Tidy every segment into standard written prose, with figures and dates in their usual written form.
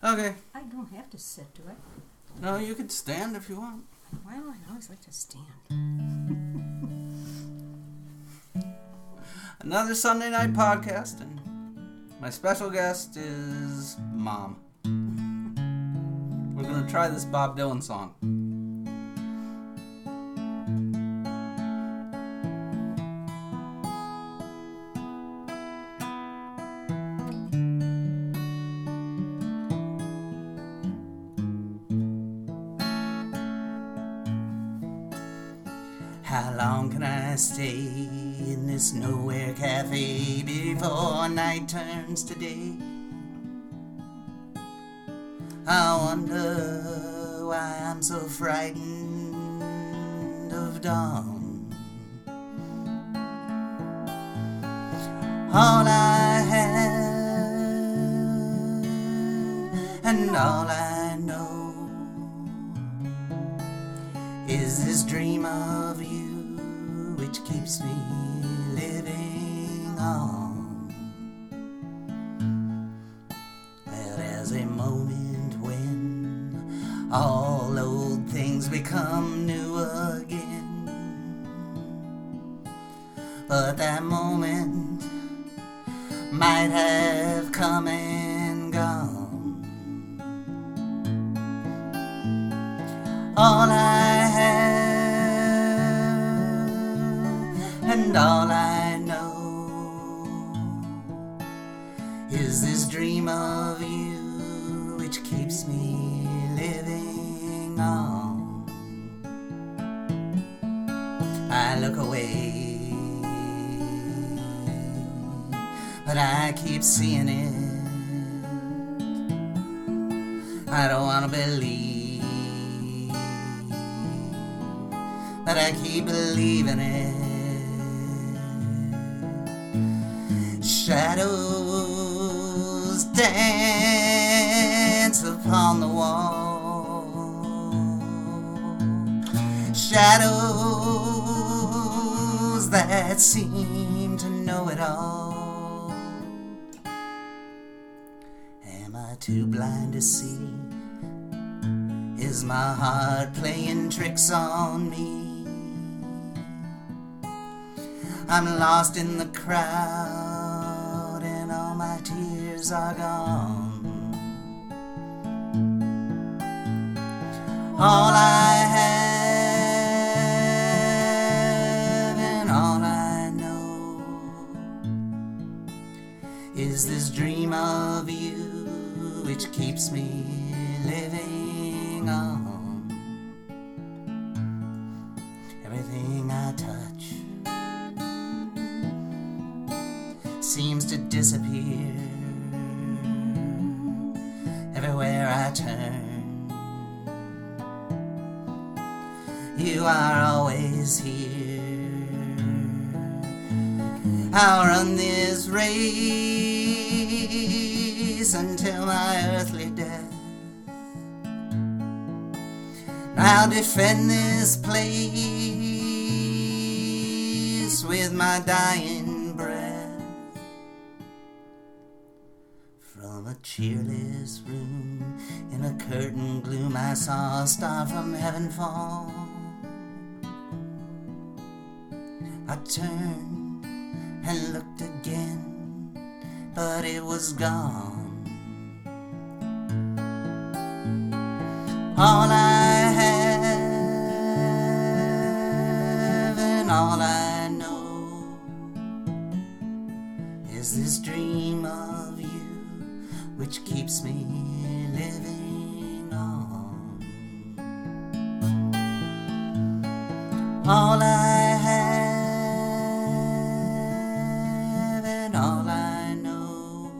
Okay. I don't have to sit, do I? No, you could stand if you want. Why do I always like to stand? Another Sunday night podcast, and my special guest is Mom. We're gonna try this Bob Dylan song. How long can I stay in this nowhere cafe before night turns to day? I wonder why I'm so frightened of dawn. All I have and all I know is this dream of you which keeps me living on. Well, there's a moment when all old things become new again, but that moment might have come and gone. All I have and all I know is this dream of you which keeps me living on. I look away, but I keep seeing it. I don't want to believe, but I keep believing it. Shadows dance upon the wall, shadows that seem to know it all. Am I too blind to see? Is my heart playing tricks on me? I'm lost in the crowd and all my tears are gone. All I have and all I know is this dream of you which keeps me living on. Everything I touch seems to disappear. Everywhere I turn, you are always here. I'll run this race until my earthly death. I'll defend this place with my dying breath. From a cheerless room in a curtain gloom, I saw a star from heaven fall. I turned and looked again, but it was gone. All I have and all I know is this dream of you which keeps me living on. All I have and all I know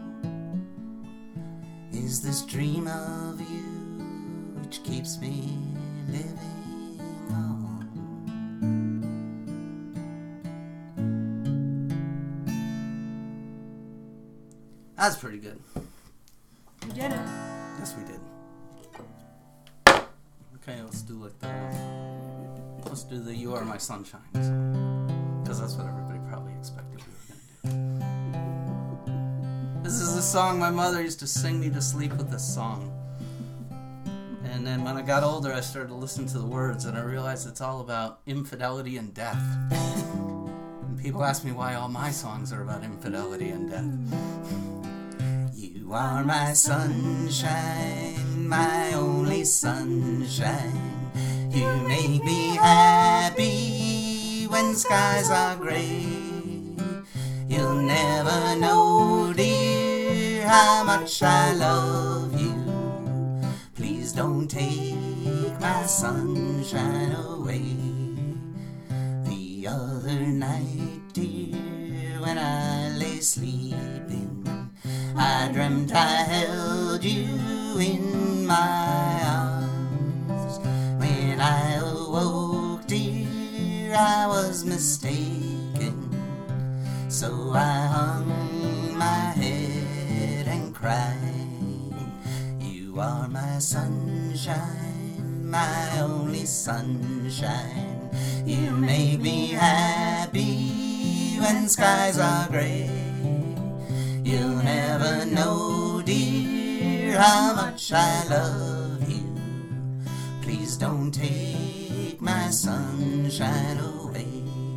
is this dream of you which keeps me living on. That's pretty good. You did it. Yes, we did. Okay, let's do like the... Let's do the You Are My Sunshine song. Because that's what everybody probably expected we were going to do. This is a song my mother used to sing me to sleep with this song. And then when I got older, I started to listen to the words, and I realized it's all about infidelity and death. And people ask me why all my songs are about infidelity and death. You are my sunshine, my only sunshine. You make me happy when skies are gray. You'll never know, dear, how much I love you. Please don't take my sunshine away. The other night, dear, when I lay sleeping, I dreamt I held you in my arms. When I awoke, dear, I was mistaken. So I hung my head and cried. You are my sunshine, my only sunshine. You make me happy when skies are gray. You'll never know, dear, how much I love you. Please don't take my sunshine away.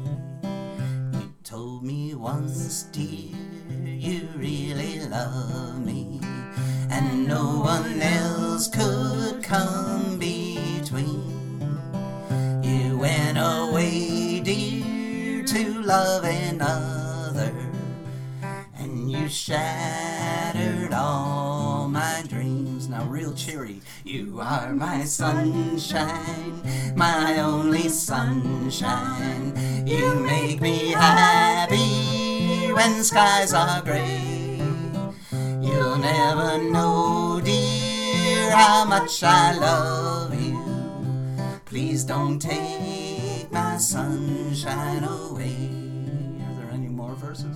You told me once, dear, you really love me, and no one else could come between. You went away, dear, to love another, and you shattered all my dreams. Now real cheery. You are my sunshine, my only sunshine. You make me happy when skies are gray. You'll never know, dear, how much I love you. Please don't take my sunshine away. Are there any more verses?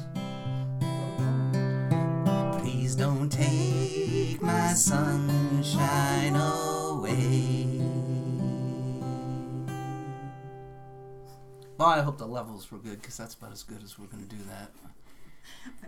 Please don't take my sunshine away. Well, I hope the levels were good, because that's about as good as we're going to do that.